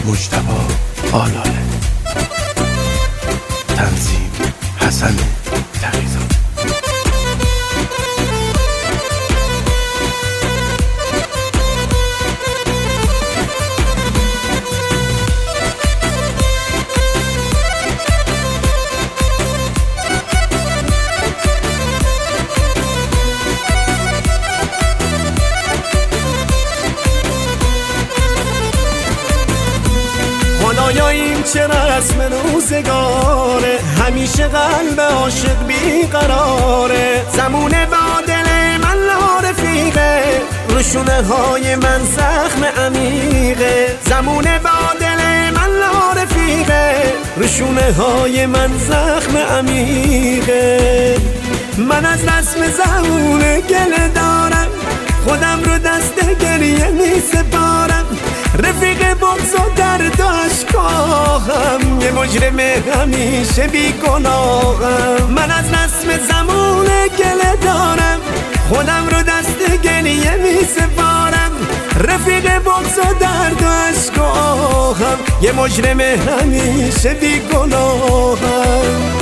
مجتبی آلاله، تنظیم حسن تقی‌زاده. خدایا این چه رسم روزگاره، همیشه قلب عاشق بیقراره. زمونه با دل من لا رفیقه، روشونه های من زخم عمیقه. زمونه با دل من لا رفیقه، روشونه های من زخم عمیقه. من از رسم زمونه گله دارم، خودم رو دست گریه می سپارم. رفیق بغض و درد و اشکاهم، یه مجرم همیشه بی گناهم. من از رسم زمونه گله دارم، خودم رو دست گریه می سپارم. رفیق بغض و درد و اشکاهم، یه مجرم همیشه بی گناهم.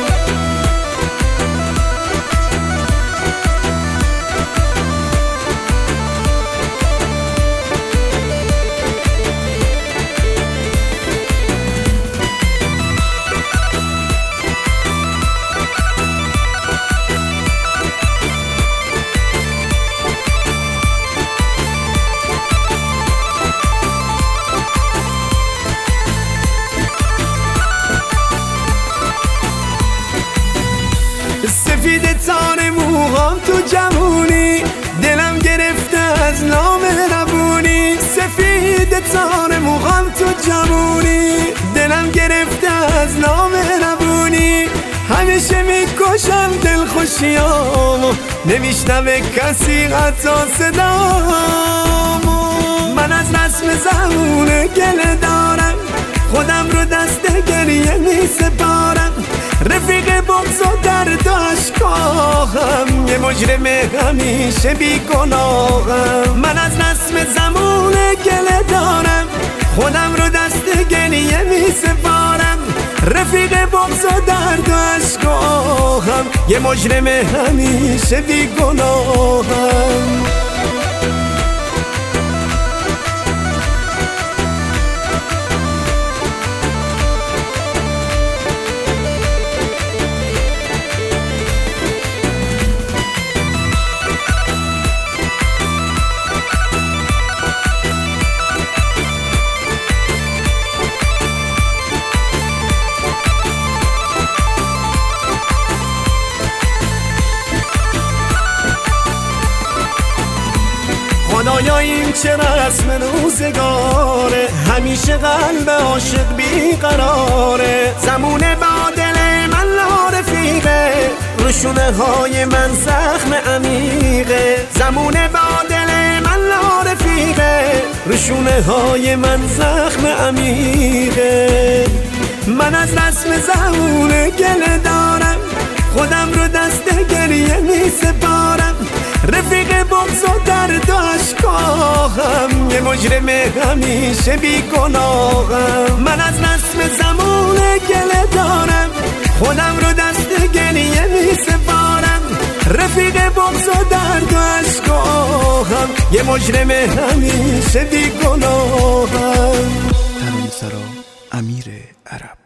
سفید تار موهام تو جوونی، دلم گرفته از نام ربونی. سفید تار موهام تو جوونی، دلم گرفته از نام ربونی. همیشه میکشم دل خوشیامو، نمیشنوه کسی حتی صدامو. من از رسم زمونه گله دارم، خودم رو دست گریه می سپارم. رفیق بغض و درد و اشکاهم، یه مجرم همیشه بی گناهم. من از رسم زمونه گله دارم، خودم رو دست گریه می سپارم. رفیق بغض و درد و اشکاهم، یه مجرم همیشه بی گناهم. خدایا این چه رسم روزگاره، همیشه قلب عاشق بیقراره. زمونه با دل من لا رفیقه، روشونه های من زخم عمیقه. زمونه با دل من لا رفیقه، روشونه های من زخم عمیقه. من از رسم زمونه گله دارم، خودم رو دست گریه می سپارم. رفیق بغض و درد و اشکاهم، یه مجرم همیشه بی گناهم. من از رسم زمونه گله دارم، خودم رو دست گریه می سپارم. رفیق بغض و درد و اشکاهم، یه مجرم همیشه بی گناهم. ترانه‌سرا امیر عرب.